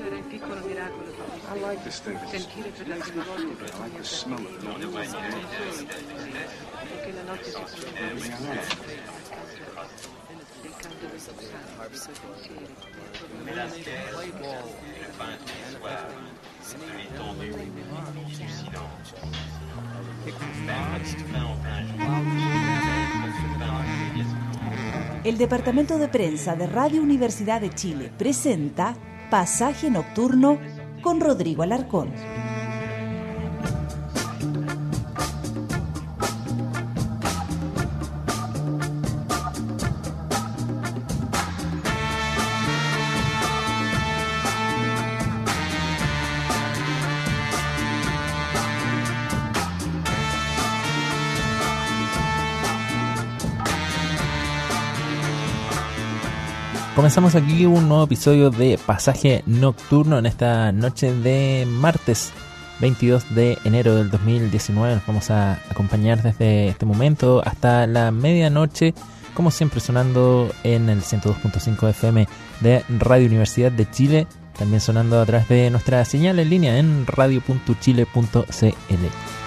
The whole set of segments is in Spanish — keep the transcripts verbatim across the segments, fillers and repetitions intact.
era il piccolo miracolo di sentire per la prima volta che I like the smell of it. Perché la notte si trasforma nel caldo del passato, i suoi pensieri. Mais là, ce qu'est, c'est enfin, qu'il soit de l'étendue du silence. Même si tu fais en plein jour. El Departamento de Prensa de Radio Universidad de Chile presenta Pasaje Nocturno con Rodrigo Alarcón. Comenzamos aquí un nuevo episodio de Pasaje Nocturno en esta noche de martes veintidós de enero del dos mil diecinueve. Nos vamos a acompañar desde este momento hasta la medianoche, como siempre sonando en el ciento dos punto cinco F M de Radio Universidad de Chile, también sonando a través de nuestra señal en línea en radio punto chile punto c l.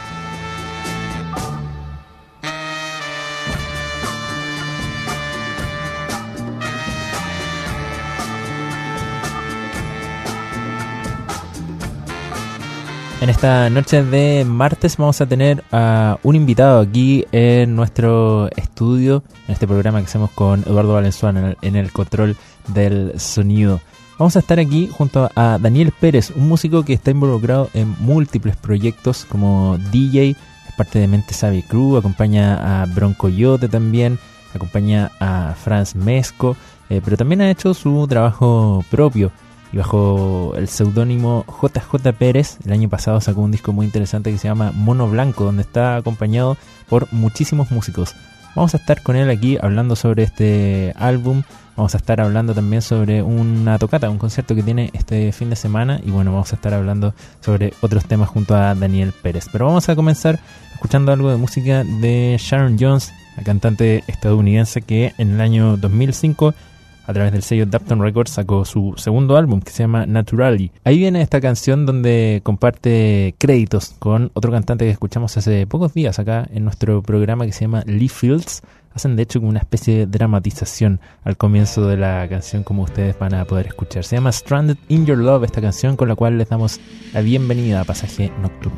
En esta noche de martes vamos a tener a un invitado aquí en nuestro estudio, en este programa que hacemos con Eduardo Valenzuela en el, en el control del sonido. Vamos a estar aquí junto a Daniel Pérez, un músico que está involucrado en múltiples proyectos como D J, es parte de Mente Sabe Crew, acompaña a Bronco Yote también, acompaña a Franz Mesco, eh, pero también ha hecho su trabajo propio. Y bajo el seudónimo J J Pérez, el año pasado sacó un disco muy interesante que se llama Mono Blanco, donde está acompañado por muchísimos músicos. Vamos a estar con él aquí hablando sobre este álbum, vamos a estar hablando también sobre una tocata, un concierto que tiene este fin de semana, y bueno, vamos a estar hablando sobre otros temas junto a Daniel Pérez. Pero vamos a comenzar escuchando algo de música de Sharon Jones, la cantante estadounidense que en el año dos mil cinco... a través del sello Dapton Records sacó su segundo álbum que se llama Naturally. Ahí viene esta canción donde comparte créditos con otro cantante que escuchamos hace pocos días acá en nuestro programa que se llama Lee Fields. Hacen de hecho como una especie de dramatización al comienzo de la canción, como ustedes van a poder escuchar. Se llama Stranded in Your Love esta canción, con la cual les damos la bienvenida a Pasaje Nocturno.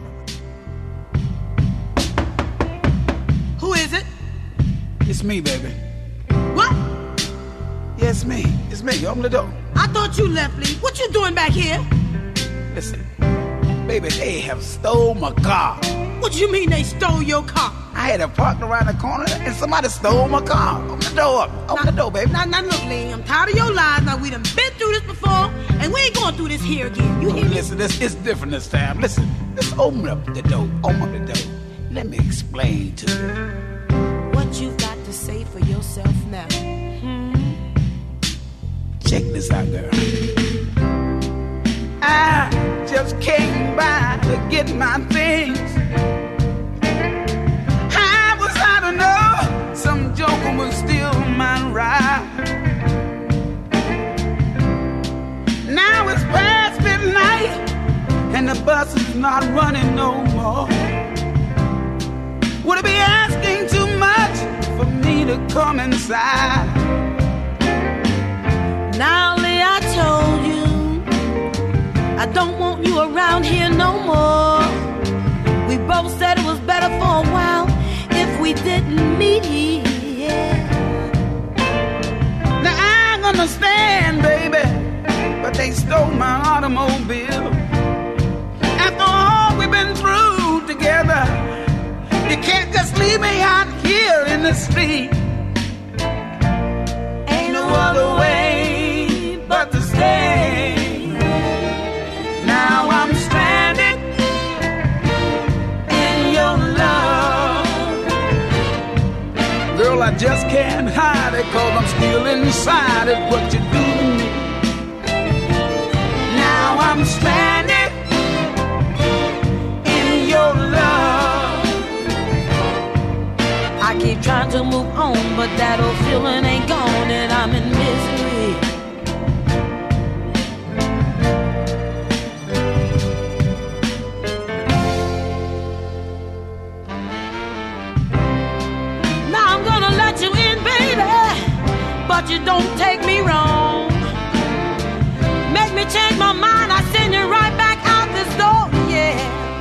Who is it? It's me, baby. What? Yeah, it's me. It's me. Open the door. I thought you left, Lee. What you doing back here? Listen, baby, they have stole my car. What do you mean they stole your car? I had it parked around the corner and somebody stole my car. Open the door up. Open now, the door, baby. Now, now, look, Lee, I'm tired of your lies. Now, we done been through this before, and we ain't going through this here again. You hear me? Listen, this it's different this time. Listen, just open up the door. Open up the door. Let me explain to you. What you've got to say for yourself now. Check this out, girl. I just came by to get my things. I was out to know some joker was steal my ride. Now it's past midnight and the bus is not running no more. Would it be asking too much for me to come inside? Now, Lee, I told you I don't want you around here no more. We both said it was better for a while if we didn't meet here. Now, I understand, baby, but they stole my automobile. After all we've been through together, you can't just leave me out here in the street. Ain't no other way but to stay. Now I'm stranded in your love. Girl, I just can't hide it, 'cause I'm still inside it, what you do to me. Now I'm stranded in your love. I keep trying to move on, but that old feeling ain't gone, and I'm in misery. but you don't take me wrong. Make me change my mind, I send you right back out this door, yeah.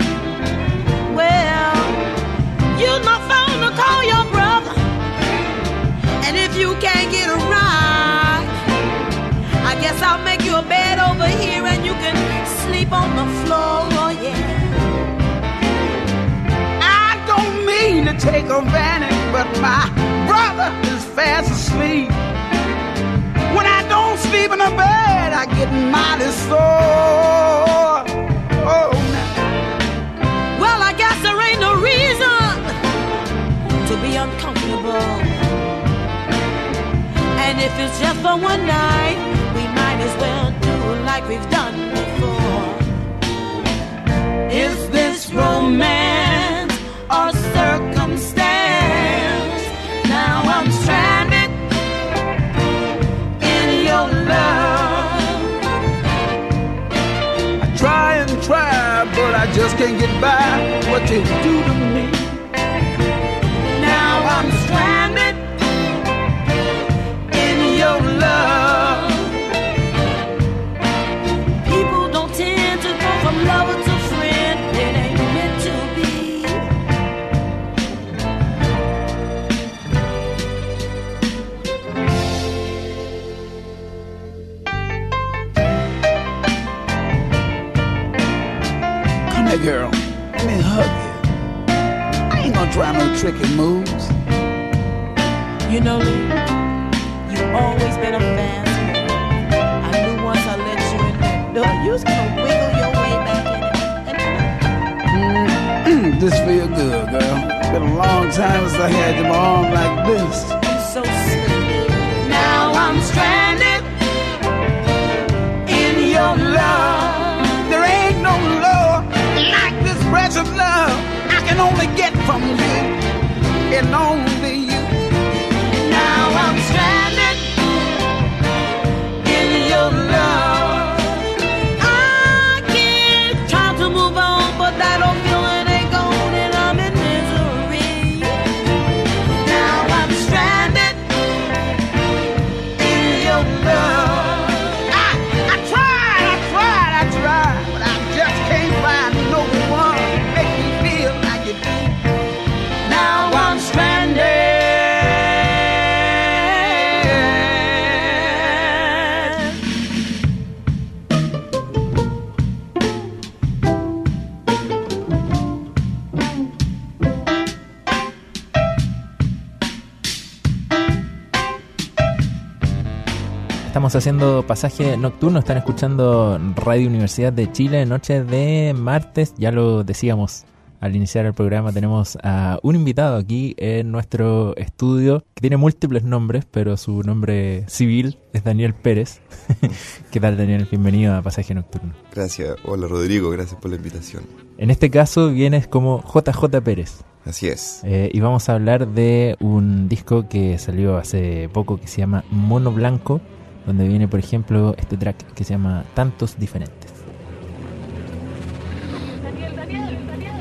Well, use my phone to call your brother, and if you can't get a ride, I guess I'll make you a bed over here and you can sleep on the floor, oh yeah. I don't mean to take advantage, but my brother is fast asleep. When I don't sleep in the bed, I get mighty sore. Oh, now. Well, I guess there ain't no reason to be uncomfortable. And if it's just for one night, we might as well do like we've done before. Is this romance or circumstance? Now I'm stranded in your love. I try and try, but I just can't get by what you do to me. Now I'm stranded in your love. People don't tend to go from lover to friend. It ain't meant to be. Come here, girl. Let me hug you. I ain't gonna try no tricky moves. You know, Lee, you've always been a fast man. I knew once I let you in that door, you was gonna wiggle your way back in it. Mm, this feel good, girl. It's been a long time since I had my arm like this. You so sweet. Now I'm stranded in your love. There ain't no love like this precious love I can only get from you and only you. Now I'm stranded in your love. I keep trying to move on, but that old feeling ain't gone, and I'm in misery. Now I'm stranded in your love. I, I tried, I tried, I tried, but I just can't find no one to make me feel like you do. Now I'm stranded. Estamos haciendo pasaje nocturno, están escuchando Radio Universidad de Chile, noche de martes, ya lo decíamos al iniciar el programa, tenemos a un invitado aquí en nuestro estudio que tiene múltiples nombres, pero su nombre civil es Daniel Pérez. ¿Qué tal, Daniel? Bienvenido a Pasaje Nocturno. Gracias, hola Rodrigo, gracias por la invitación. En este caso vienes como J J Pérez. Así es. Eh, y vamos a hablar de un disco que salió hace poco que se llama Mono Blanco, donde viene, por ejemplo, este track que se llama Tantos Diferentes. Daniel, Daniel, Daniel,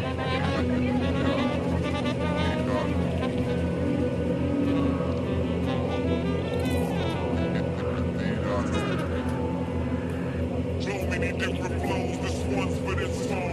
So many different flows, this one's for this song.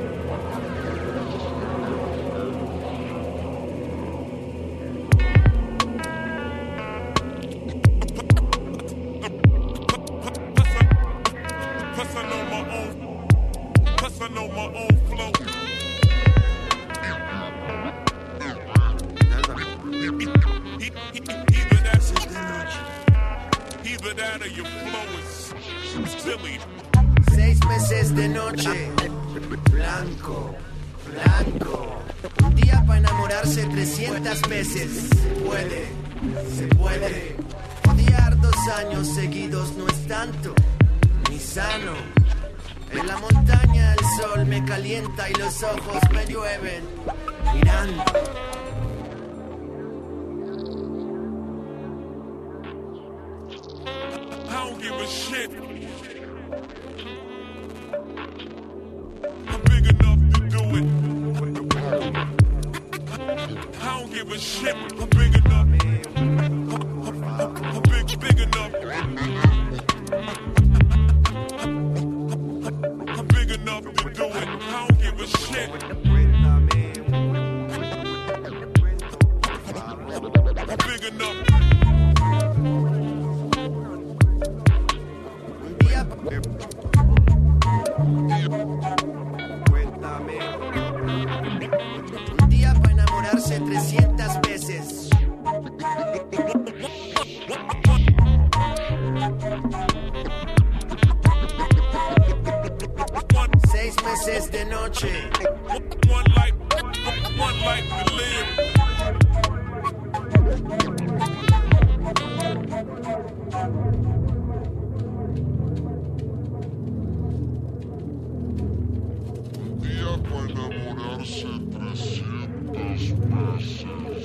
Seis meses de noche, blanco, blanco. Un día para enamorarse trescientas veces. Se puede, se puede. Odiar dos años seguidos no es tanto, ni sano. En la montaña el sol me calienta y los ojos me llueven mirando. I don't give a shit. I'm big enough to do it. I don't give a shit. I'm big enough. I'm, I'm, I'm big, big. noche. One life, one life to live. Un día para enamorarse trescientas veces.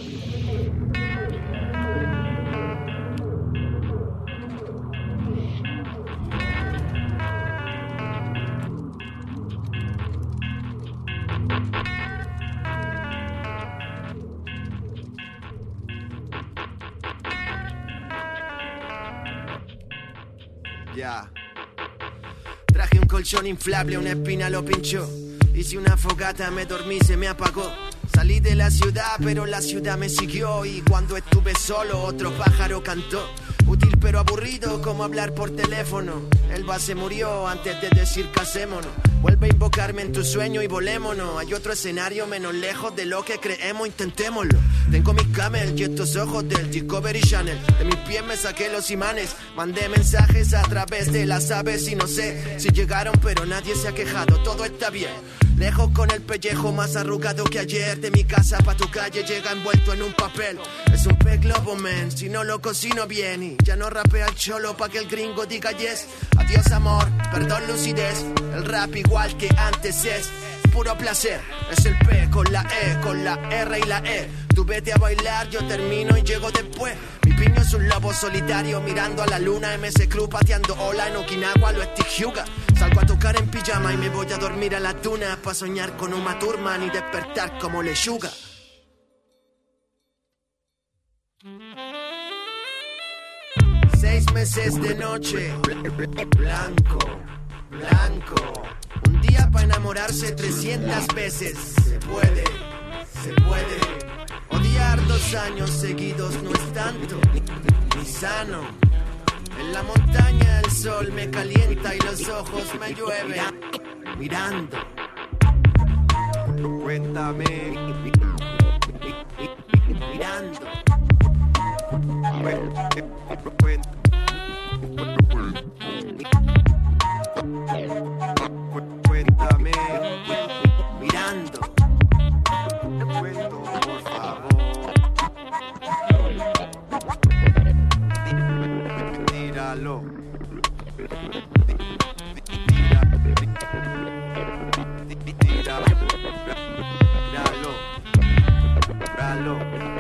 Ya. Traje un colchón inflable, una espina lo pinchó. Hice una fogata, me dormí, se me apagó. Salí de la ciudad, pero la ciudad me siguió. Y cuando estuve solo, otro pájaro cantó. Útil pero aburrido, como hablar por teléfono. Elba se murió antes de decir casémonos. Vuelve a invocarme en tu sueño y volémonos. Hay otro escenario menos lejos de lo que creemos, intentémoslo. Tengo mis camel y estos ojos del Discovery Channel. De mis pies me saqué los imanes. Mandé mensajes a través de las aves y no sé si llegaron, pero nadie se ha quejado, todo está bien. Lejos con el pellejo más arrugado que ayer. De mi casa pa' tu calle llega envuelto en un papel. Es un pez globo, man, si no lo cocino bien. Y ya no rapea el cholo pa' que el gringo diga yes. Adiós amor, perdón lucidez. El rap igual que antes es puro placer. Es el P con la E, con la R y la E. Tú vete a bailar, yo termino y llego después. Mi piño es un lobo solitario mirando a la luna. M S Club pateando ola en Okinawa, lo Steve Huga. Salgo a tocar en pijama y me voy a dormir a la tuna pa' soñar con Uma Thurman y despertar como lechuga. Seis meses de noche, blanco, blanco. Un día para enamorarse trescientas veces. Se puede, se puede. Odiar dos años seguidos no es tanto, ni, ni sano. En la montaña el sol me calienta y los ojos me llueven mirando. Cuéntame, mirando. Cuéntame, mirando. Cuento, por favor. Tíralo. Tíralo.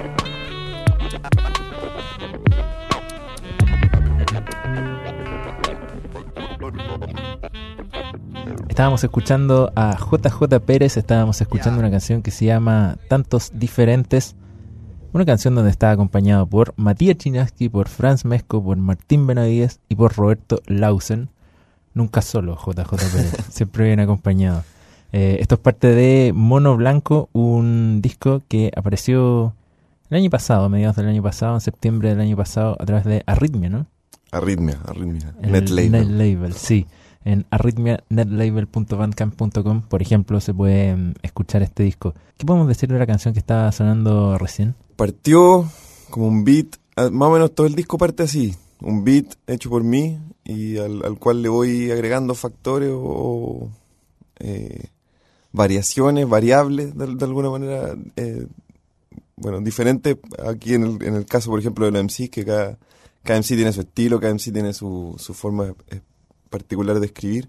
Estábamos escuchando a J J Pérez, estábamos escuchando una canción que se llama Tantos Diferentes, una canción donde está acompañado por Matías Chinaski, por Franz Mesco, por Martín Benavides y por Roberto Lausen. Nunca solo J J Pérez, siempre bien acompañado. Eh, esto es parte de Mono Blanco, un disco que apareció el año pasado, a mediados del año pasado, en septiembre del año pasado, a través de Arritmia, ¿no? Arritmia, Arritmia. El Net Label. Net Label, sí. En arritmia netlabel punto bandcamp punto com, por ejemplo, se puede um, escuchar este disco. ¿Qué podemos decir de la canción que estaba sonando recién? Partió como un beat, más o menos todo el disco parte así. Un beat hecho por mí y al, al cual le voy agregando factores o eh, variaciones, variables de, de alguna manera. Eh, bueno, diferentes aquí en el, en el caso, por ejemplo, de los M Cs, que cada, cada M C tiene su estilo, cada M C tiene su, su forma eh, particular de escribir.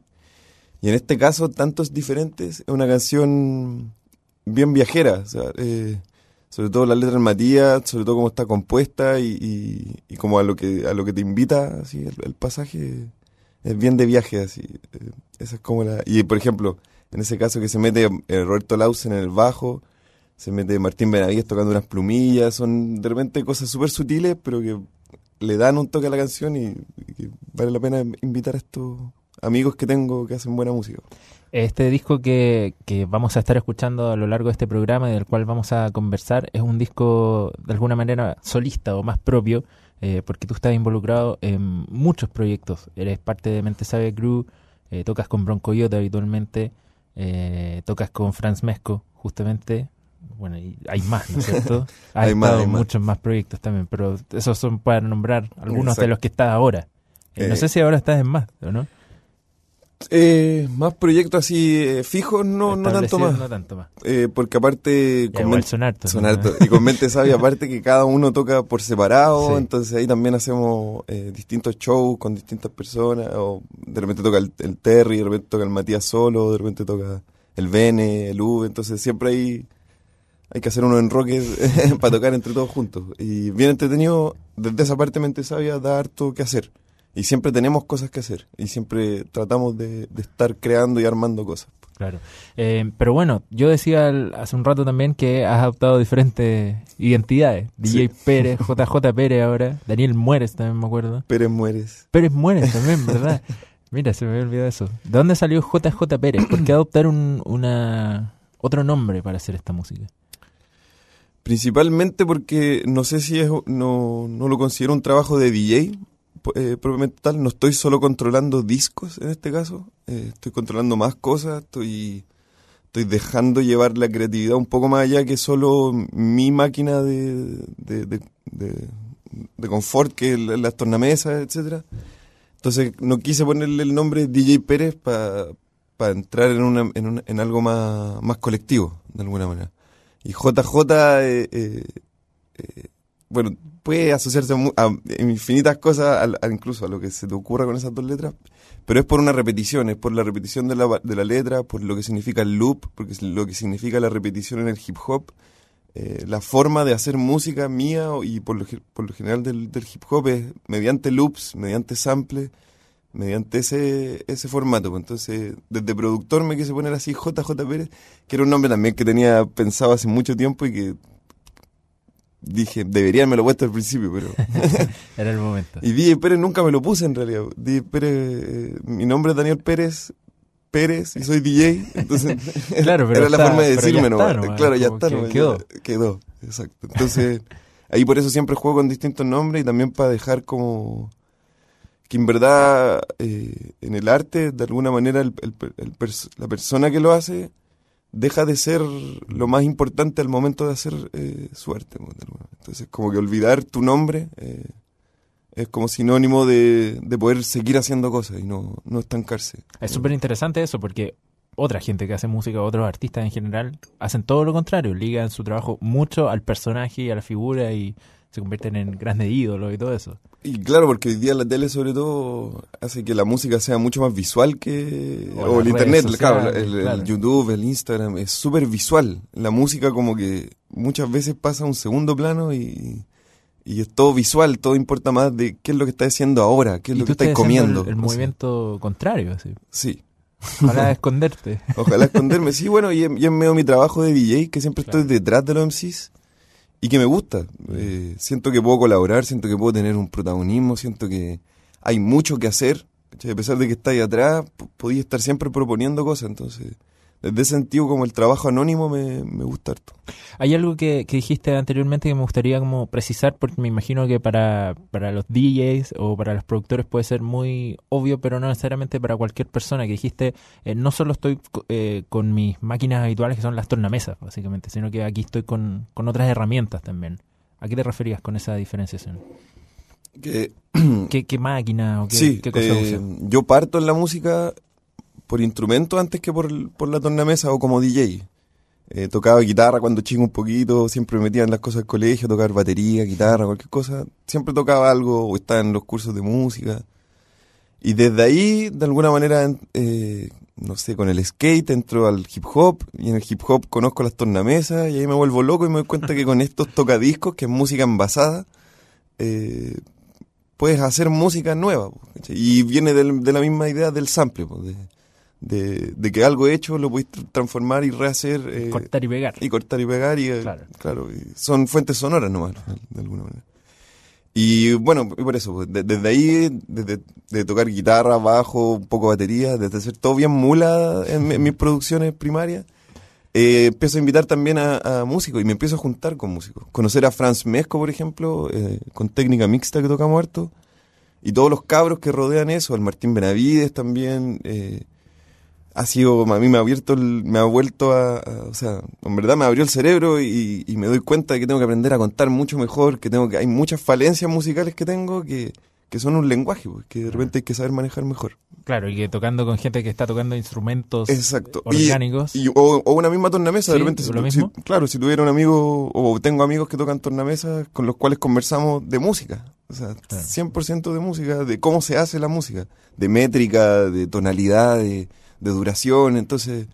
Y en este caso, tantos diferentes, es una canción bien viajera, o sea, eh, sobre todo la letra de Matías, sobre todo cómo está compuesta y, y, y como a lo que a lo que te invita así el, el pasaje es bien de viaje así. Eh, esa es como la y por ejemplo, en ese caso que se mete eh, Roberto Lausen en el bajo, se mete Martín Benavides tocando unas plumillas, son de repente cosas súper sutiles, pero que le dan un toque a la canción y, y que vale la pena invitar a estos amigos que tengo que hacen buena música. Este disco que, que vamos a estar escuchando a lo largo de este programa y del cual vamos a conversar es un disco de alguna manera solista o más propio, eh, porque tú estás involucrado en muchos proyectos. Eres parte de Mente Sabia Crew, eh, tocas con Bronco Coyote habitualmente, eh, tocas con Franz Mesco justamente. Bueno, y hay más, ¿no es cierto? Hay, hay estado más, hay muchos más. más proyectos también, pero esos son para nombrar algunos Exacto. de los que estás ahora. Eh, eh, no sé si ahora estás en más, ¿o no? Eh, más proyectos así eh, fijos, no, no tanto más. No tanto más. Eh, porque aparte... Ya, igual son hartos. Son hartos. Y con Mente Sabia, aparte que cada uno toca por separado, Sí. entonces ahí también hacemos eh, distintos shows con distintas personas. O de repente toca el, el Terry, de repente toca el Matías solo, de repente toca el Bene, el Uve. Entonces siempre hay, hay que hacer unos enroques para tocar entre todos juntos. Y bien entretenido, desde esa parte Mente Sabia da harto que hacer. Y siempre tenemos cosas que hacer. Y siempre tratamos de, de estar creando y armando cosas. Claro. Eh, pero bueno, yo decía el- hace un rato también que has adoptado diferentes identidades. D J Sí. Pérez, J J Pérez ahora, Daniel Mueres también me acuerdo. Pérez Mueres. Pérez Mueres también, ¿verdad? Mira, se me había olvidado eso. ¿De dónde salió J J Pérez? ¿Por qué adoptar un, una, otro nombre para hacer esta música? Principalmente porque no sé si es, no, no lo considero un trabajo de D J, eh, propiamente tal. No estoy solo controlando discos en este caso, eh, estoy controlando más cosas, estoy, estoy dejando llevar la creatividad un poco más allá que solo mi máquina de, de, de, de, de confort, que es la- las tornamesas, etcétera. Entonces no quise ponerle el nombre D J Pérez para entrar en, una, en, una- en algo más, más colectivo, de alguna manera. Y J J, eh, eh, eh, bueno, puede asociarse a, mu- a infinitas cosas, al- a incluso a lo que se te ocurra con esas dos letras, pero es por una repetición, es por la repetición de la, de la letra, por lo que significa el loop, porque es lo que significa la repetición en el hip hop, eh, la forma de hacer música mía y por lo, ge- por lo general del, del hip hop es mediante loops, mediante samples, mediante ese ese formato. Pues entonces, desde productor me quise poner así J J Pérez, que era un nombre también que tenía pensado hace mucho tiempo y que dije, debería haberme lo puesto al principio, pero... Era el momento. Y D J Pérez nunca me lo puse en realidad. D J Pérez, eh, mi nombre es Daniel Pérez Pérez y soy D J, entonces Claro, pero era la está- forma de pero ya decirme, está ¿no? nomás, Claro, ya como está, que nomás, quedó. ya quedó, exacto. Entonces, ahí por eso siempre juego con distintos nombres y también para dejar como que en verdad eh, en el arte, de alguna manera, el, el, el pers- la persona que lo hace deja de ser lo más importante al momento de hacer eh, su arte. ¿No? De alguna manera. Entonces, como que olvidar tu nombre eh, es como sinónimo de, de poder seguir haciendo cosas y no, no estancarse. Es súper interesante eso porque otra gente que hace música, otros artistas en general, hacen todo lo contrario, ligan su trabajo mucho al personaje y a la figura y se convierten en grandes ídolos y todo eso. Y claro, porque hoy día la tele sobre todo hace que la música sea mucho más visual que... O O, las el redes internet, sociales, claro, el, el claro. YouTube, el Instagram, es súper visual. La música como que muchas veces pasa a un segundo plano y, y es todo visual, todo importa más de qué es lo que estás haciendo ahora, qué es Y lo tú que estás estás haciendo comiendo. El, el no sé. movimiento contrario, así. Sí. Para esconderte. Ojalá esconderme. Sí, bueno, y, es- y es medio mi trabajo de D J, que siempre Claro. estoy detrás de los M Cs y que me gusta. Eh, siento que puedo colaborar, siento que puedo tener un protagonismo, siento que hay mucho que hacer. ¿Cachai? A pesar de que está ahí atrás, p- podía estar siempre proponiendo cosas. Entonces, desde ese sentido, como el trabajo anónimo me, me gusta harto. Hay algo que, que dijiste anteriormente que me gustaría como precisar porque me imagino que para, para los D Js o para los productores puede ser muy obvio, pero no necesariamente para cualquier persona. Que dijiste, eh, no solo estoy co- eh, con mis máquinas habituales que son las tornamesas, básicamente, sino que aquí estoy con, con otras herramientas también. ¿A qué te referías con esa diferenciación? Que, ¿Qué, qué máquina o qué, sí, qué cosa eh, usas? yo parto en la música por instrumento antes que por, el- por la tornamesa o como D J. Eh, tocaba guitarra cuando chico un poquito, siempre me metía en las cosas del colegio, tocar batería, guitarra, cualquier cosa. Siempre tocaba algo o estaba en los cursos de música. Y desde ahí, de alguna manera, eh, no sé, con el skate entro al hip hop y en el hip hop conozco las tornamesas y ahí me vuelvo loco y me doy cuenta que con estos tocadiscos, que es música envasada, eh, puedes hacer música nueva. po, ¿cachai? Y viene del- de la misma idea del sample, po, de, de, de que algo hecho lo puedes tr- transformar y rehacer. eh, Cortar y pegar. y cortar y pegar. Y, eh, Claro. claro, y son fuentes sonoras nomás, de alguna manera. Y bueno, y por eso, pues, de- desde ahí, desde de tocar guitarra, bajo, un poco batería, desde ser todo bien mula en, mi- en mis producciones primarias, eh, empiezo a invitar también a, a músicos y me empiezo a juntar con músicos. Conocer a Franz Mesco, por ejemplo, eh, con técnica mixta que tocamos harto, y todos los cabros que rodean eso, al Martín Benavides también, eh, ha sido, a mí me ha abierto, el- me ha vuelto a, a- o sea, en verdad me abrió el cerebro y, y me doy cuenta de que tengo que aprender a contar mucho mejor, que tengo que, hay muchas falencias musicales que tengo que, que son un lenguaje, pues, que de repente hay que saber manejar mejor. Claro, y que tocando con gente que está tocando instrumentos Exacto. orgánicos. Y, y, o, o una misma tornamesa, ¿Sí? de repente. Si, ¿Lo mismo? si, claro, si tuviera un amigo, o tengo amigos que tocan tornamesas con los cuales conversamos de música. O sea, claro. cien por ciento de música, de cómo se hace la música, de métrica, de tonalidad, de, de duración. Entonces,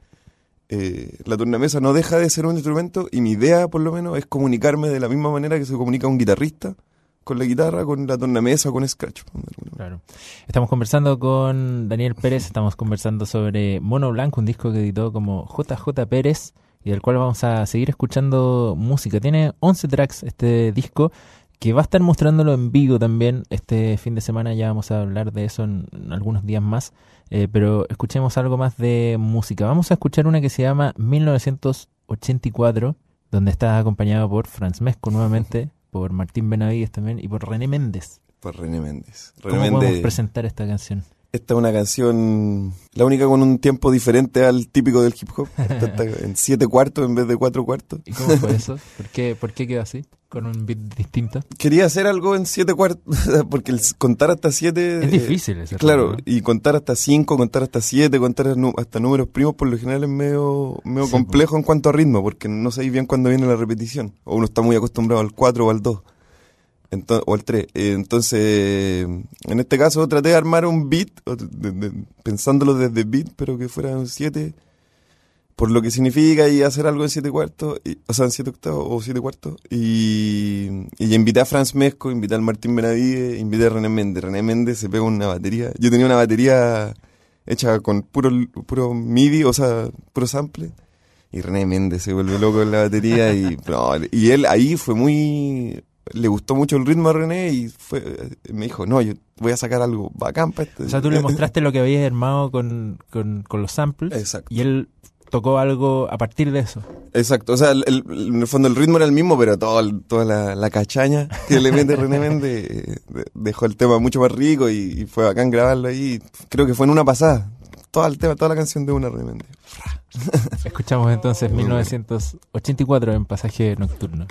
eh, la tornamesa no deja de ser un instrumento y mi idea, por lo menos, es comunicarme de la misma manera que se comunica un guitarrista con la guitarra, con la tornamesa, con Scratch. Claro. Estamos conversando con Daniel Pérez, estamos conversando sobre Mono Blanco, un disco que editó como J J Pérez y del cual vamos a seguir escuchando música. Tiene once tracks este disco, que va a estar mostrándolo en vivo también este fin de semana. Ya vamos a hablar de eso en, en algunos días más, eh, pero escuchemos algo más de música. Vamos a escuchar una que se llama mil novecientos ochenta y cuatro, donde está acompañado por Franz Mesco nuevamente, por Martín Benavides también y por René Méndez. Por René Méndez. ¿Cómo René podemos Méndez, presentar esta canción? Esta es una canción, la única con un tiempo diferente al típico del hip hop. Esta está en siete cuartos en vez de cuatro cuartos. ¿Y cómo fue eso? ¿Por qué, por qué quedó así? Con un beat distinto. Quería hacer algo en siete cuartos, porque el contar hasta siete... Es difícil eso. Claro, ¿no? Y contar hasta cinco, contar hasta siete, contar hasta números primos, por lo general es medio, medio sí, complejo pues. En cuanto a ritmo, porque no sabéis bien cuándo viene la repetición. O uno está muy acostumbrado al cuatro o al dos. Entonces, o al tres. Entonces, en este caso traté de armar un beat, de, de, pensándolo desde beat, pero que fuera un siete, por lo que significa, y hacer algo en siete cuartos, y, o sea, en siete octavos o siete cuartos. Y, y invité a Franz Mesco, invité al Martín Benavides, invité a René Méndez. René Méndez se pegó una batería. Yo tenía una batería hecha con puro, puro MIDI, o sea, puro sample. Y René Méndez se vuelve loco en la batería. y, no, y él ahí fue muy... Le gustó mucho el ritmo a René y fue, me dijo, no, yo voy a sacar algo bacán para esto. O sea, tú le mostraste lo que habías armado con, con, con los samples. Exacto. Y él tocó algo a partir de eso. Exacto, o sea, el, el, en el fondo el ritmo era el mismo, pero todo, el, toda la, la cachaña que le mete René Méndez eh, dejó el tema mucho más rico y, y fue bacán grabarlo ahí. Creo que fue en una pasada, todo el tema, toda la canción de una René Méndez. Escuchamos entonces mil novecientos ochenta y cuatro en Pasaje Nocturno.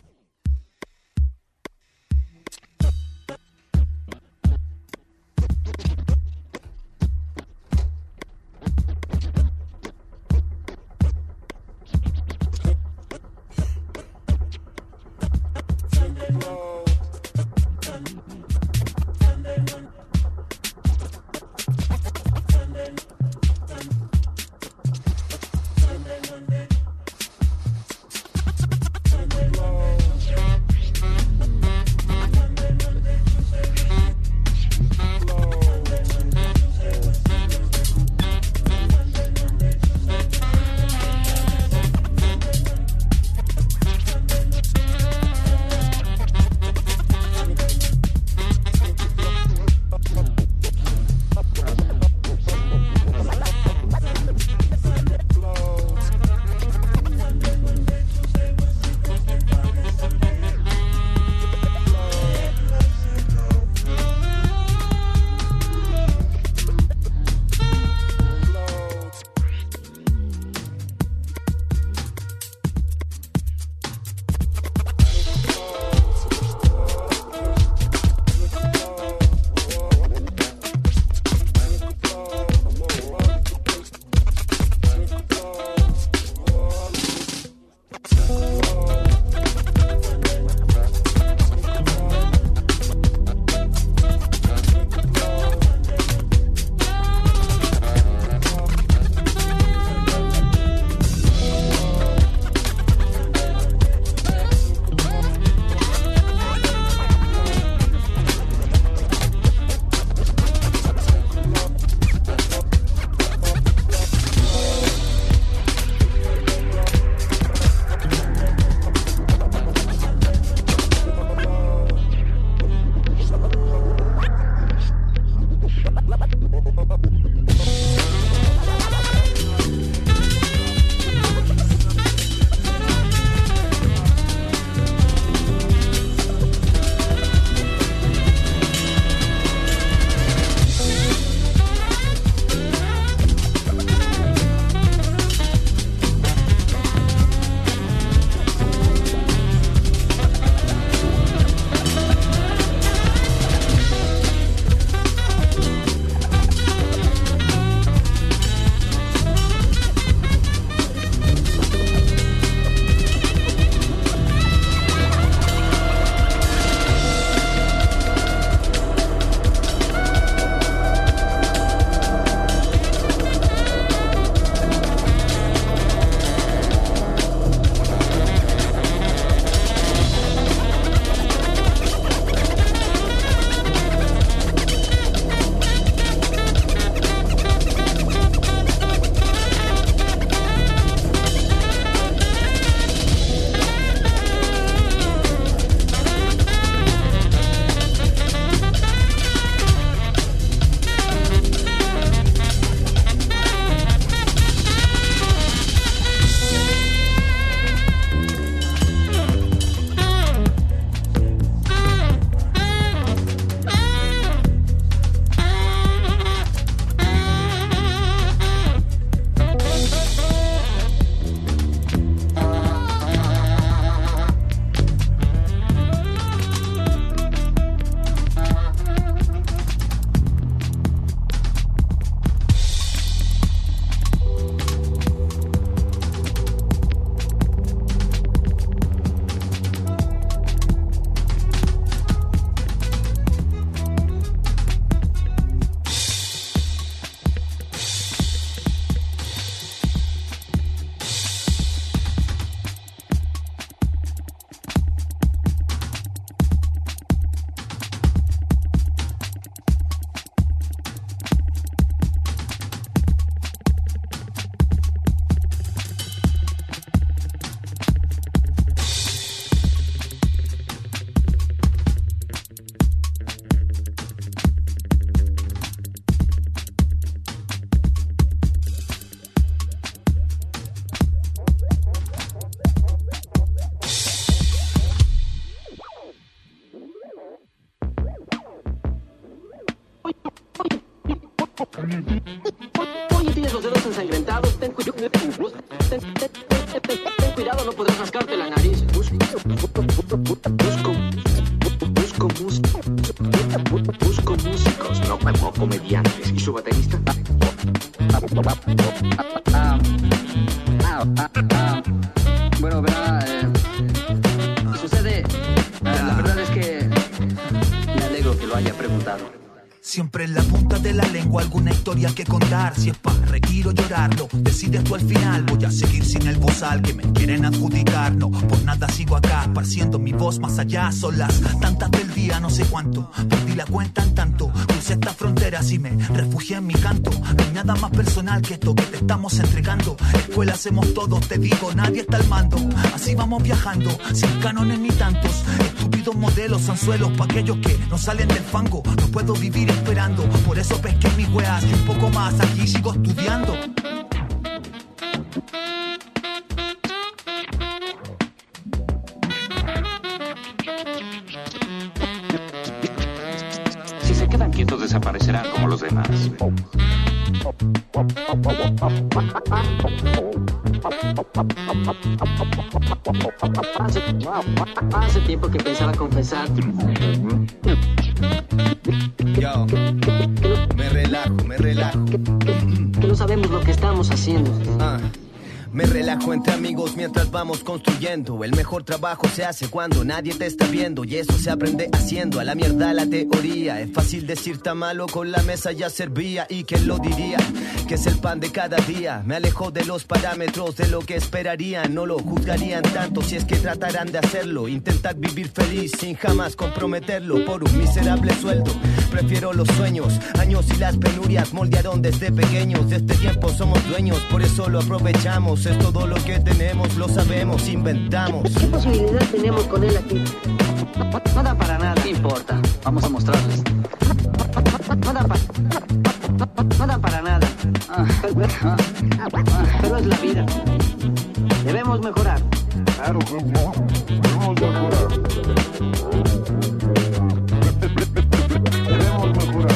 Oye, tienes los dedos ensangrentados. Ten, cu- ten- ten- ten- ten- ten cuidado, no podrás rascarte la nariz. Busco, busco, busco, busco, busco músicos, no como comediantes. ¿Y su baterista? Ah, ah, ah, ah. Bueno, verá, eh, sucede, eh, la verdad es que me alegro que lo haya preguntado. Siempre en la punta de la lengua alguna historia que contar. Si es pa' reír o llorarlo, decides tú al final. Voy a seguir sin el bozal que me quieren adjudicar. No, por nada sigo acá, esparciendo mi voz más allá. Son las tantas del día, no sé cuánto. Perdí la cuenta en tanto. Crucé estas fronteras y me refugié en mi canto. No hay nada más personal que esto que te estamos entregando. Escuela hacemos todos, te digo, nadie está al mando. Así vamos viajando, sin cánones ni tantos. Estúpidos modelos, anzuelos pa' aquellos que no salen del fango. No puedo vivir esperando, por eso pesqué mis weas y un poco más, aquí sigo estudiando. Si se quedan quietos, desaparecerán como los demás. Hace, hace tiempo que pensaba confesar. Yo, me relajo, me relajo. Que no sabemos lo que estamos haciendo. Ah. Me relajo entre amigos mientras vamos construyendo. El mejor trabajo se hace cuando nadie te está viendo. Y eso se aprende haciendo, a la mierda la teoría. Es fácil decir tan malo, con la mesa ya servía. ¿Y quién lo diría? Que es el pan de cada día. Me alejo de los parámetros de lo que esperarían. No lo juzgarían tanto si es que trataran de hacerlo. Intentar vivir feliz sin jamás comprometerlo por un miserable sueldo. Prefiero los sueños, años y las penurias moldearon desde pequeños. De este tiempo somos dueños, por eso lo aprovechamos. Es todo lo que tenemos, lo sabemos, inventamos. ¿Qué posibilidad tenemos con él aquí? No da para nada, ¿qué importa? Vamos a mostrarles. No da para... No da para nada. Ah, Pero es la vida. Debemos mejorar. Claro que no. Debemos mejorar. Debemos mejorar.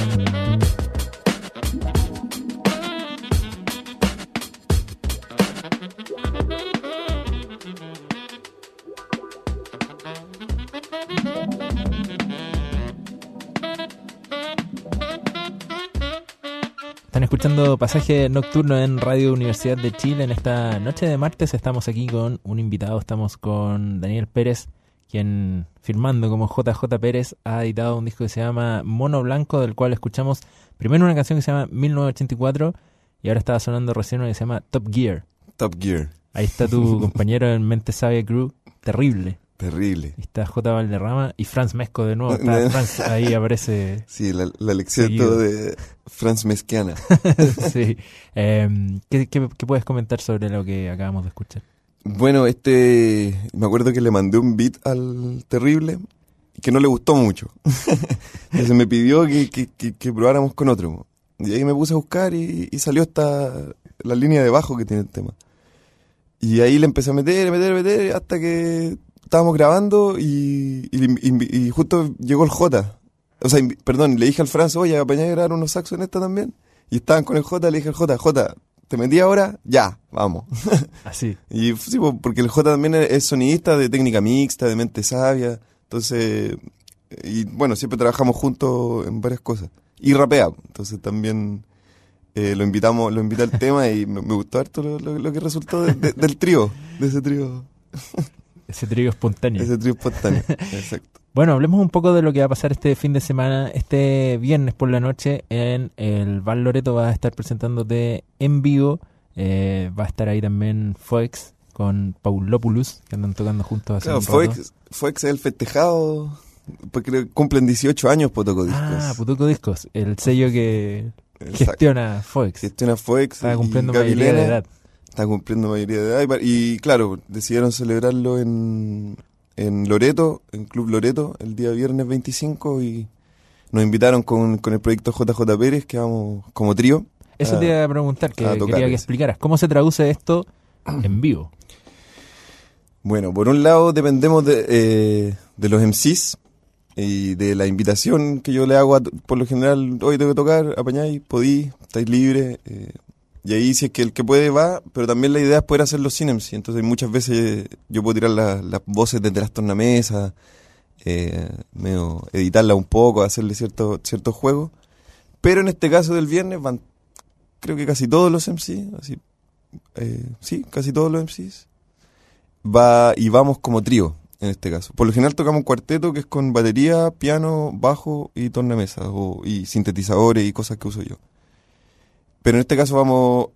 Están escuchando Pasaje Nocturno en Radio Universidad de Chile. En esta noche de martes estamos aquí con un invitado. Estamos con Daniel Pérez, quien, firmando como J J Pérez, ha editado un disco que se llama Mono Blanco, del cual escuchamos primero una canción que se llama mil novecientos ochenta y cuatro y ahora estaba sonando recién una que se llama Top Gear. Top Gear. Ahí está tu compañero en Mente Sabia Crew. Terrible. Terrible. Ahí está J. Valderrama y Franz Mesco de nuevo. Está Franz, ahí aparece. Sí, la, la lección todo de Franz Mesquiana. Sí. Eh, ¿qué, qué, ¿Qué puedes comentar sobre lo que acabamos de escuchar? Bueno, este, me acuerdo que le mandé un beat al Terrible que no le gustó mucho. Entonces me pidió que, que, que, que probáramos con otro. Y ahí me puse a buscar y, y salió esta, la línea de bajo que tiene el tema. Y ahí le empecé a meter, a meter, a meter, hasta que estábamos grabando y, y, y, y justo llegó el J. O sea, perdón, le dije al Franz, oye, apañé a grabar unos saxos en esta también. Y estaban con el J, le dije al J, J, ¿te metí ahora? Ya, vamos. Así. Y sí, porque el J también es sonidista de técnica mixta, de mente sabia. Entonces, y bueno, siempre trabajamos juntos en varias cosas. Y rapea, entonces también eh, lo invitamos, lo invité al tema y me, me gustó harto lo, lo, lo que resultó de, de, del trío, de ese trío. Ese trío espontáneo. Ese trío espontáneo, exacto. Bueno, hablemos un poco de lo que va a pasar este fin de semana. Este viernes por la noche en el Bar Loreto vas a estar presentándote en vivo. Eh, va a estar ahí también Foex con Paulopoulos, que andan tocando juntos hace claro, un Foex, rato. Foex es el festejado, porque cumplen dieciocho años Putuco Discos. Ah, Putuco Discos, el sello que Exacto. gestiona Foex. Gestiona Foex. Está cumpliendo mayoría de edad. Está cumpliendo mayoría de edad. Y, y claro, decidieron celebrarlo en, en Loreto, en Club Loreto, el día viernes veinticinco. Y nos invitaron con, con el proyecto J J Pérez, que vamos como trío. Eso a, te iba a preguntar, que a quería que explicaras. ¿Cómo se traduce esto en vivo? Bueno, por un lado dependemos de, eh, de los M Cs, y de la invitación que yo le hago a, por lo general, hoy tengo que tocar, apañáis, podí, estáis libres, eh, y ahí si es que el que puede va, pero también la idea es poder hacerlo sin M C, entonces muchas veces yo puedo tirar la, las voces desde las tornamesas, eh, medio editarla un poco, hacerle ciertos ciertos juegos, pero en este caso del viernes van, creo que casi todos los M C, así, eh, sí, casi todos los M Cs, va y vamos como trío. En este caso, por lo general tocamos un cuarteto que es con batería, piano, bajo y tornamesa o, y sintetizadores y cosas que uso yo. Pero en este caso vamos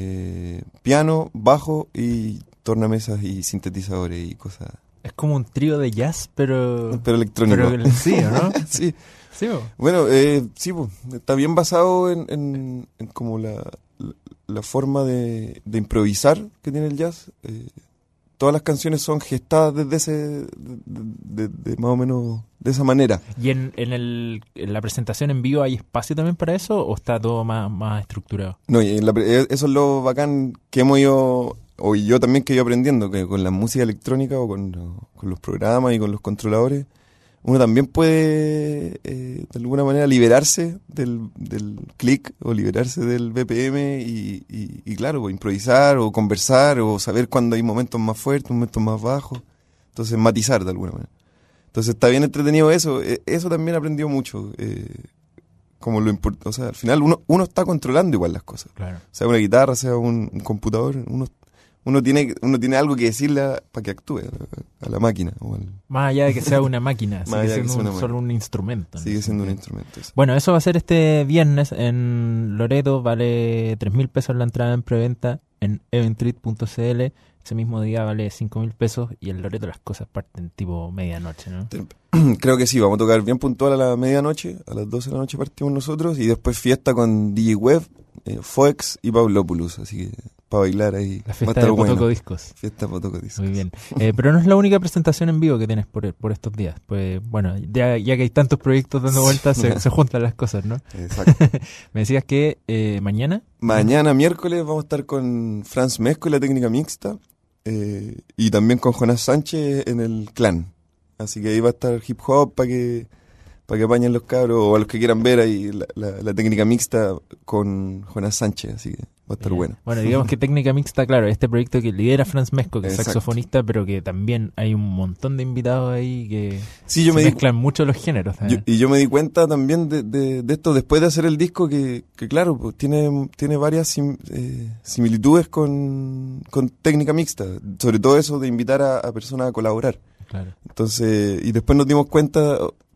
eh, piano, bajo y tornamesas y sintetizadores y cosas. Es como un trío de jazz, pero... Pero electrónico. Pero sí, ¿no? Sí. Sí, ¿o? Bueno, eh, sí, pues, está bien basado en, en, en como la, la, la forma de, de improvisar que tiene el jazz. Eh, todas las canciones son gestadas desde ese, de, de, de, de más o menos de esa manera. ¿Y en, en, el, en la presentación en vivo hay espacio también para eso o está todo más, más estructurado? No, y en la, eso es lo bacán que hemos ido, o yo también que he ido aprendiendo, que con la música electrónica o con, con los programas y con los controladores, uno también puede eh, de alguna manera liberarse del, del click o liberarse del B P M y, y, y claro, pues, improvisar o conversar o saber cuándo hay momentos más fuertes, momentos más bajos, entonces matizar de alguna manera. Entonces está bien entretenido eso, eh, eso también aprendió mucho, eh, como lo import- o sea, al final uno uno está controlando igual las cosas, claro. Sea una guitarra, sea un, un computador, uno Uno tiene uno tiene algo que decirle para que actúe a, a la máquina. O al... Más allá de que sea una máquina, Más sigue allá de que siendo sea un, una solo máquina. un instrumento. Sigue ¿no? siendo un instrumento. Eso. Bueno, eso va a ser este viernes en Loreto, vale tres mil pesos la entrada en preventa en eventrit punto c l. Ese mismo día vale cinco mil pesos y en Loreto las cosas parten tipo medianoche, ¿no? Creo que sí, vamos a tocar bien puntual a la medianoche, a las doce de la noche partimos nosotros y después fiesta con D J Web, eh, Foex y Pablopoulos, así que para bailar ahí. La fiesta de Potoco bueno. Discos. Fiesta Potoco Discos. Muy bien. Eh, pero no es la única presentación en vivo que tienes por, por estos días. Pues bueno, ya, ya que hay tantos proyectos dando vueltas, se, se juntan las cosas, ¿no? Exacto. Me decías que eh, mañana. Mañana, miércoles, vamos a estar con Franz Mesco y la técnica mixta. Eh, y también con Jonás Sánchez en el clan. Así que ahí va a estar hip hop para que para que apañen los cabros o a los que quieran ver ahí la, la, la técnica mixta con Jonás Sánchez, así que va a estar Bien. bueno. Bueno, digamos que técnica mixta, claro, este proyecto que lidera Franz Mesco, que Exacto. es saxofonista, pero que también hay un montón de invitados ahí que sí, yo se me mezclan di, mucho los géneros. Yo, y yo me di cuenta también de, de, de esto después de hacer el disco que, que claro, pues tiene, tiene varias sim, eh, similitudes con, con técnica mixta, sobre todo eso de invitar a, a personas a colaborar. Claro. Entonces, y después nos dimos cuenta,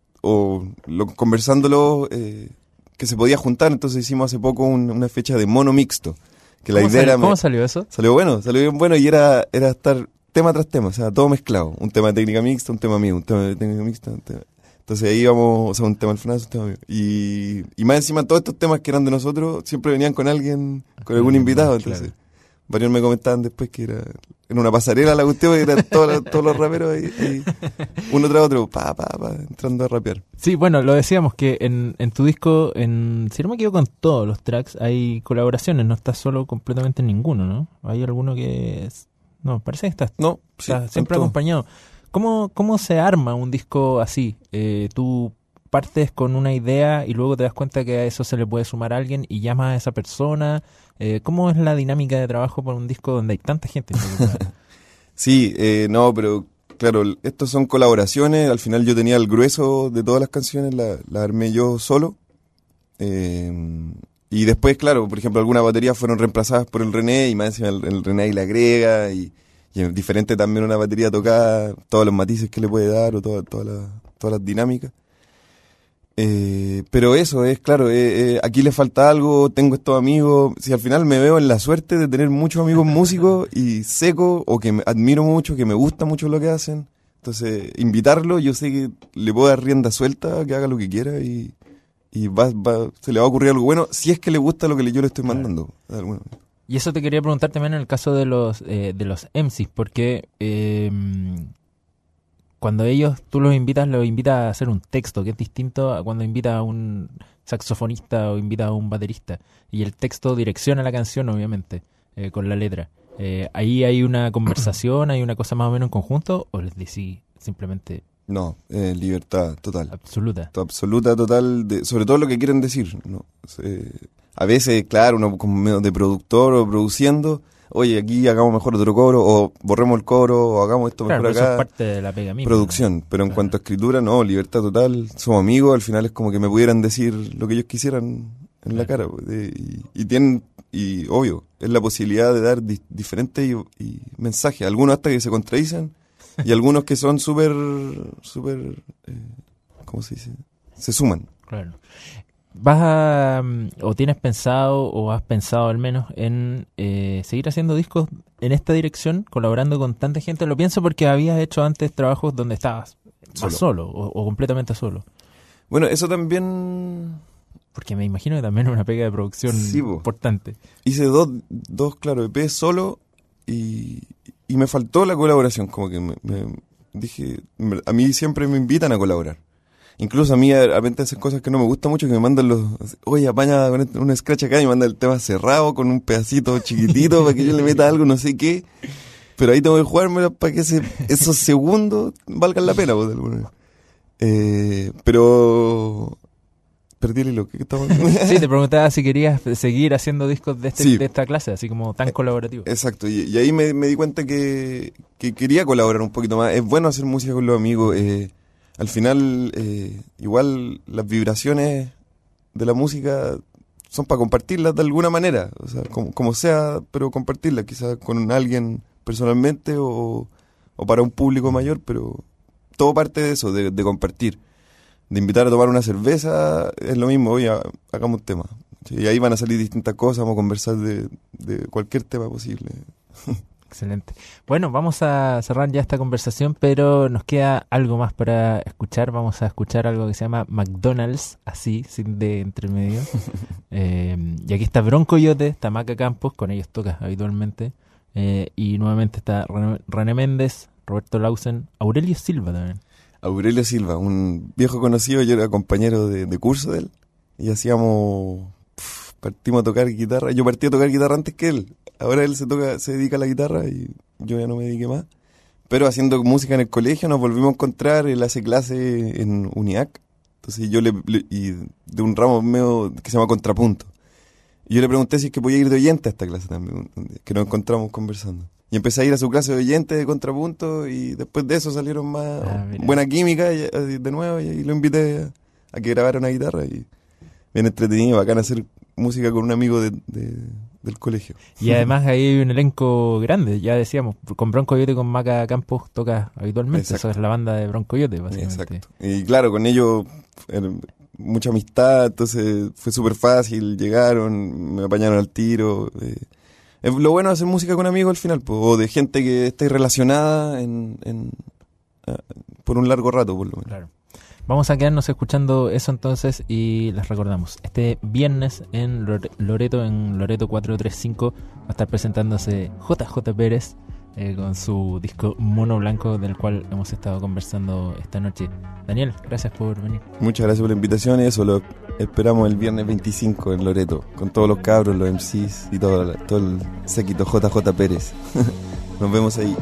o lo, conversándolo, eh, que se podía juntar, entonces hicimos hace poco un, una fecha de mono mixto. Que la idea salió, era, ¿Cómo salió eso? Salió bueno, salió bien bueno y era, era estar tema tras tema, o sea, todo mezclado. Un tema de técnica mixta, un tema mío, un tema de técnica mixta, un tema... Entonces ahí íbamos, o sea, un tema al final, un tema mío. Y, y más encima todos estos temas que eran de nosotros siempre venían con alguien, con algún invitado, entonces... Claro. Varios me comentaban después que era en una pasarela la cuestión, eran todos, todos los raperos ahí, ahí, uno tras otro, pa, pa, pa, entrando a rapear. Sí, bueno, lo decíamos que en, en tu disco, en, si no me equivoco, en todos los tracks hay colaboraciones, no estás solo completamente en ninguno, ¿no? Hay alguno que... Es, no, parece que estás, no, estás sí, siempre acompañado. ¿Cómo, ¿Cómo se arma un disco así? Eh, tú partes con una idea y luego te das cuenta que a eso se le puede sumar a alguien y llamas a esa persona. Eh, ¿Cómo es la dinámica de trabajo por un disco donde hay tanta gente? Sí, eh, no, pero claro, estos son colaboraciones. Al final yo tenía el grueso de todas las canciones, la, la armé yo solo. Eh, y después, claro, por ejemplo, algunas baterías fueron reemplazadas por el René y más encima el, el René y la agrega. Y, y es diferente también una batería tocada, todos los matices que le puede dar o toda, toda la, todas las dinámicas. Eh, pero eso es, claro, eh, eh, aquí le falta algo, tengo estos amigos, si al final me veo en la suerte de tener muchos amigos músicos y seco, o que me admiro mucho, que me gusta mucho lo que hacen, entonces invitarlo, yo sé que le puedo dar rienda suelta, que haga lo que quiera y, y va, va, se le va a ocurrir algo bueno, si es que le gusta lo que yo le estoy mandando. Bueno. Y eso te quería preguntar también en el caso de los, eh, de los M Cs, porque... Eh, cuando ellos, tú los invitas, los invitas a hacer un texto, que es distinto a cuando invitas a un saxofonista o invitas a un baterista. Y el texto direcciona la canción, obviamente, eh, con la letra. Eh, ¿Ahí hay una conversación, hay una cosa más o menos en conjunto? ¿O les decís simplemente No, eh, libertad total. Absoluta. Absoluta, total, de, sobre todo lo que quieren decir, ¿no? Eh, a veces, claro, uno como medio de productor o produciendo, oye, aquí hagamos mejor otro coro, o borremos el coro, o hagamos esto claro, mejor acá. acá. Eso es parte de la pega misma. Producción, ¿no? pero en claro. cuanto a escritura, no, libertad total, somos amigos, al final es como que me pudieran decir lo que ellos quisieran en claro. la cara, pues, de, y, y tienen, y obvio, es la posibilidad de dar di- diferentes y, y mensajes, algunos hasta que se contradicen, y algunos que son súper, súper, eh, ¿cómo se dice? Se suman. Claro. ¿Vas a, o tienes pensado, o has pensado al menos, en eh, seguir haciendo discos en esta dirección, colaborando con tanta gente? Lo pienso porque habías hecho antes trabajos donde estabas solo, solo o, o completamente solo. Bueno, eso también... Porque me imagino que también es una pega de producción sí, importante. Hice dos, dos, claro, E P solo y... Y me faltó la colaboración, como que me, me dije, a mí siempre me invitan a colaborar. Incluso a mí a repente hacen cosas que no me gustan mucho, que me mandan los, oye, apaña con este, un scratch acá y me mandan el tema cerrado con un pedacito chiquitito para que yo le meta algo, no sé qué. Pero ahí tengo que jugármelo para que ese, esos segundos valgan la pena, pues, de alguna vez. Eh, pero... Perdí el hilo, ¿qué estaba haciendo? Sí, te preguntaba si querías seguir haciendo discos de, este, sí. de esta clase, así como tan colaborativo. Exacto, y, y ahí me, me di cuenta que, que quería colaborar un poquito más. Es bueno hacer música con los amigos. Eh, al final, eh, igual las vibraciones de la música son para compartirlas de alguna manera, o sea, como, como sea, pero compartirlas, quizás con alguien personalmente o, o para un público mayor, pero todo parte de eso, de, de compartir. De invitar a tomar una cerveza, es lo mismo, oye, hagamos un tema. Y ahí van a salir distintas cosas, vamos a conversar de, de cualquier tema posible. Excelente. Bueno, vamos a cerrar ya esta conversación, pero nos queda algo más para escuchar. Vamos a escuchar algo que se llama McDonald's, así, sin de entre medio. eh, y aquí está Bronco Yote, está Maca Campos, con ellos tocas habitualmente. Eh, y nuevamente está René, René Méndez, Roberto Lausen, Aurelio Silva también. Aurelio Silva, un viejo conocido, yo era compañero de, de curso de él, y hacíamos, pff, partimos a tocar guitarra, yo partí a tocar guitarra antes que él, ahora él se toca, se dedica a la guitarra y yo ya no me dediqué más, pero haciendo música en el colegio nos volvimos a encontrar, él hace clase en UNIAC, entonces yo le, le y de un ramo medio que se llama contrapunto, y yo le pregunté si es que podía ir de oyente a esta clase también, que nos encontramos conversando. Y empecé a ir a su clase de oyente de contrapunto y después de eso salieron más ah, buena química y, de nuevo y, y lo invité a, a que grabara una guitarra y bien entretenido, bacán hacer música con un amigo de, de, del colegio. Y además ahí hay un elenco grande, ya decíamos, con Bronco Yote y con Maca Campos toca habitualmente. Exacto. Eso es la banda de Bronco Yote, básicamente. Exacto. Y claro, con ellos mucha amistad, entonces fue súper fácil, llegaron, me apañaron al tiro. Eh, Es lo bueno de hacer música con amigos al final, pues, o de gente que esté relacionada en, en, uh, por un largo rato, por lo menos. Claro. Vamos a quedarnos escuchando eso entonces y les recordamos, este viernes en Loreto, en Loreto cuatrocientos treinta y cinco, va a estar presentándose J J Pérez eh, con su disco Mono Blanco, del cual hemos estado conversando esta noche. Daniel, gracias por venir. Muchas gracias por la invitación y eso lo esperamos el viernes veinticinco en Loreto, con todos los cabros, los M Cs y todo, todo el séquito J J Pérez. Nos vemos ahí.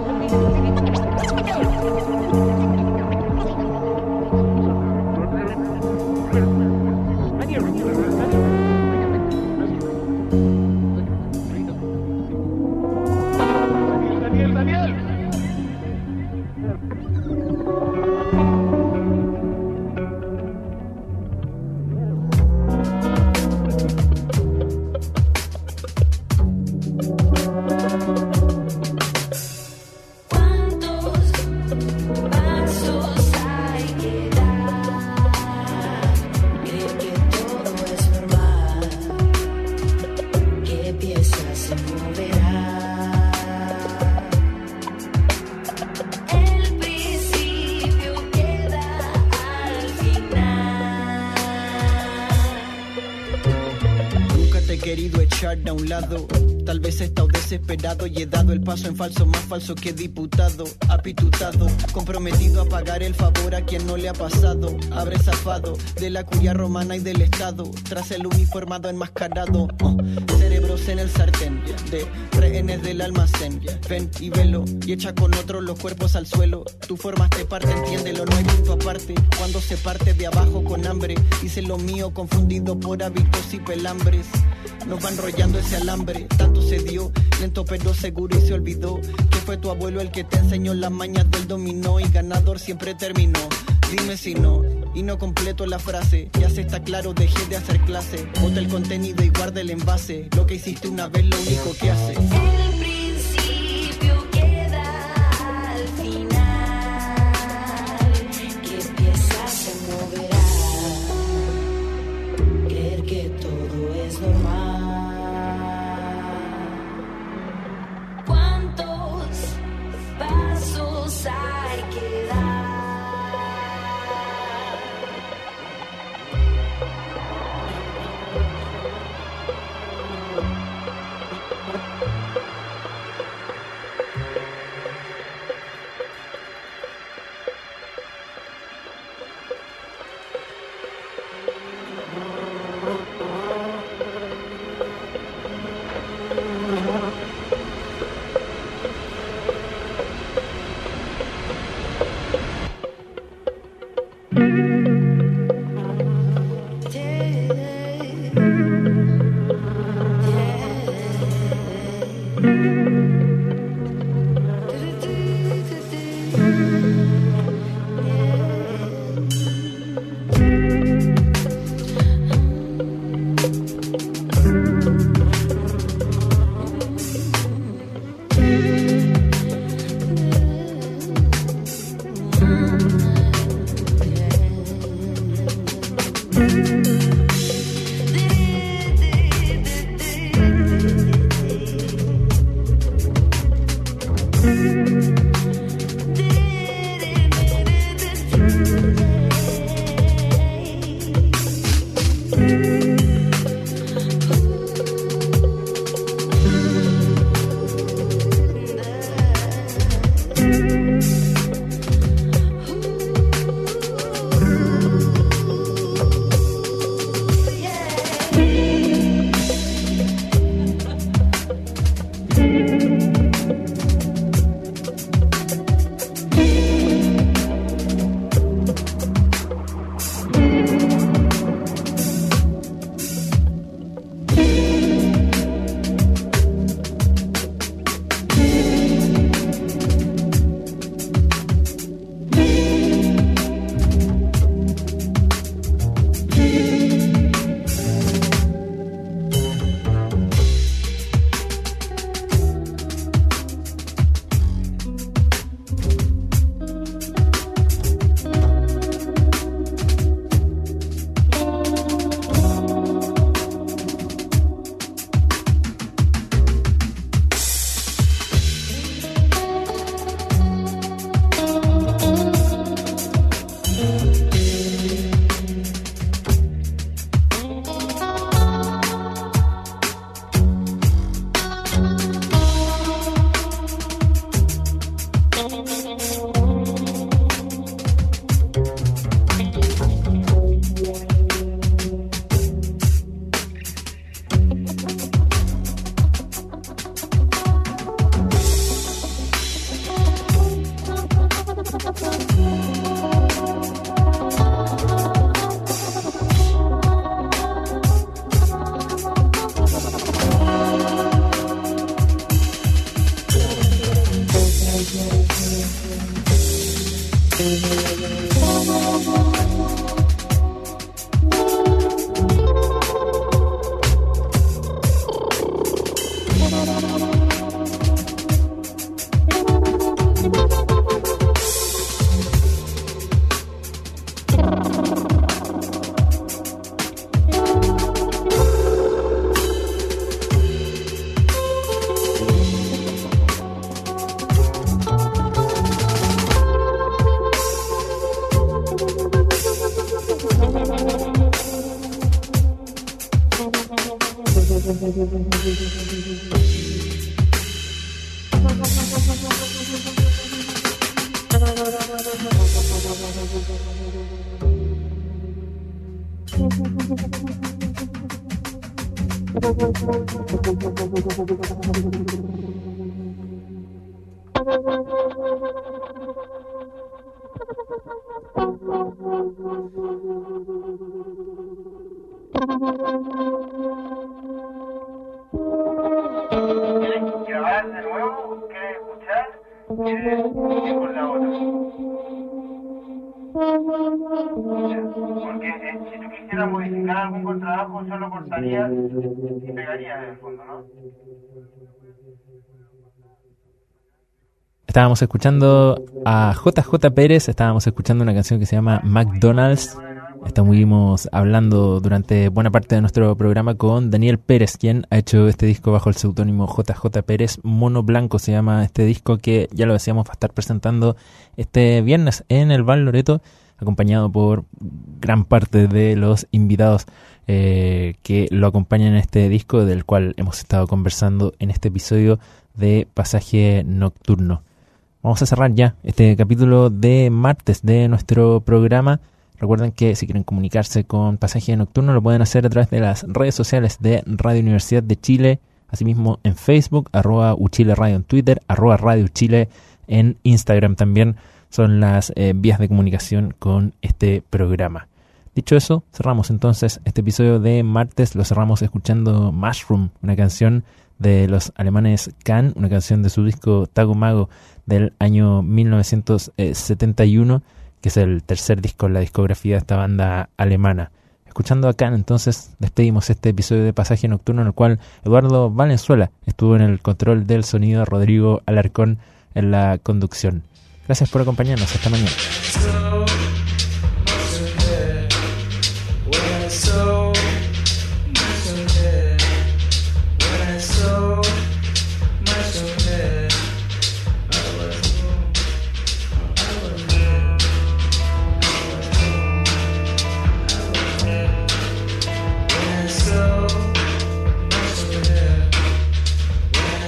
a un lado. Tal vez he estado desesperado y he dado el paso en falso, más falso que diputado, apitutado, comprometido a pagar el favor a quien no le ha pasado. Habré zafado de la curia romana y del estado, tras el uniformado enmascarado. Oh, cerebro arroz en el sartén, de rehenes del almacén. Ven y velo, y echa con otros los cuerpos al suelo. Tu forma te parte, entiéndelo, no hay punto aparte. Cuando se parte de abajo con hambre, hice lo mío confundido por hábitos y pelambres. Nos va enrollando ese alambre, tanto se dio, lento pero seguro y se olvidó que fue tu abuelo el que te enseñó las mañas del dominó y ganador siempre terminó. Dime si no, y no completo la frase, ya se está claro, dejé de hacer clase. Bota el contenido y guarda el envase, lo que hiciste una vez lo único que hace. El principio queda al final, que empieza se moverá, creer que todo es normal. ¿Cuántos pasos hay que dar? grabar de nuevo? ¿Quieres escuchar? ¿Quieres ir con la otra? Porque eh, si tú quisieras modificar algún contrabajo, solo cortarías y pegarías en el fondo, ¿no? Estábamos escuchando a J J Pérez, estábamos escuchando una canción que se llama McDonald's. Estuvimos hablando durante buena parte de nuestro programa con Daniel Pérez, quien ha hecho este disco bajo el seudónimo J J Pérez. Mono Blanco se llama este disco, que ya lo decíamos va a estar presentando este viernes en el Val Loreto, acompañado por gran parte de los invitados eh, que lo acompañan en este disco, del cual hemos estado conversando en este episodio de Pasaje Nocturno. Vamos a cerrar ya este capítulo de martes de nuestro programa. Recuerden que si quieren comunicarse con Pasaje Nocturno lo pueden hacer a través de las redes sociales de Radio Universidad de Chile, asimismo en Facebook, arroba Uchile Radio en Twitter, arroba Radio Chile en Instagram también son las eh, vías de comunicación con este programa. Dicho eso, cerramos entonces este episodio de martes, lo cerramos escuchando Mushroom, una canción de los alemanes Can, una canción de su disco Tago Mago del año mil novecientos setenta y uno, que es el tercer disco en la discografía de esta banda alemana. Escuchando a Can, entonces, despedimos este episodio de Pasaje Nocturno, en el cual Eduardo Valenzuela estuvo en el control del sonido, Rodrigo Alarcón en la conducción. Gracias por acompañarnos, hasta mañana.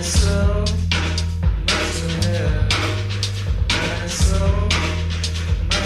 So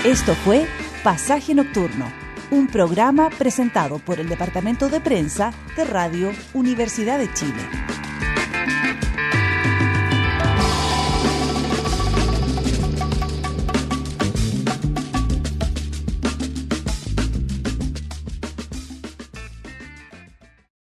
Esto fue Pasaje Nocturno, un programa presentado por el Departamento de Prensa de Radio Universidad de Chile.